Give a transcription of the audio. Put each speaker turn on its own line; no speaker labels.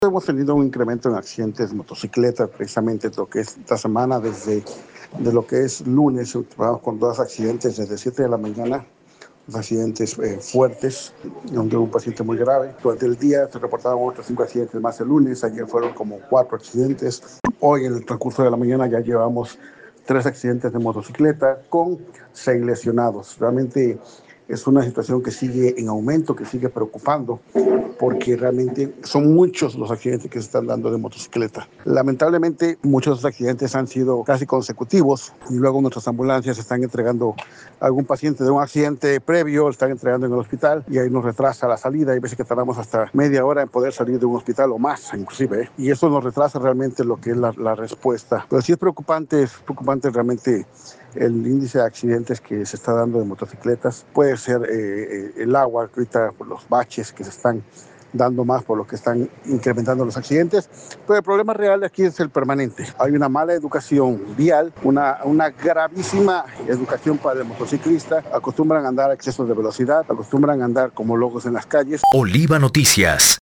Hemos tenido un incremento en accidentes de motocicletas, precisamente lo que es esta semana, de lo que es lunes, trabajamos con 2 accidentes desde 7 de la mañana, dos accidentes fuertes, donde hubo un paciente muy grave. Durante el día se reportaban otros 5 accidentes más el lunes, ayer fueron como 4 accidentes. Hoy, en el transcurso de la mañana, ya llevamos 3 accidentes de motocicleta con 6 lesionados. Realmente es una situación que sigue en aumento, que sigue preocupando, porque realmente son muchos los accidentes que se están dando de motocicleta. Lamentablemente, muchos de los accidentes han sido casi consecutivos y luego nuestras ambulancias están entregando a algún paciente de un accidente previo, lo están entregando en el hospital y ahí nos retrasa la salida. Hay veces que tardamos hasta media hora en poder salir de un hospital o más, inclusive, y eso nos retrasa realmente lo que es la respuesta. Pero sí es preocupante realmente el índice de accidentes que se está dando de motocicletas. Puede ser el agua, ahorita por los baches que se están dando más por lo que están incrementando los accidentes, pero el problema real aquí es el permanente. Hay una mala educación vial, una gravísima educación para el motociclista. Acostumbran a andar a excesos de velocidad, acostumbran a andar como locos en las calles.
Oliva Noticias.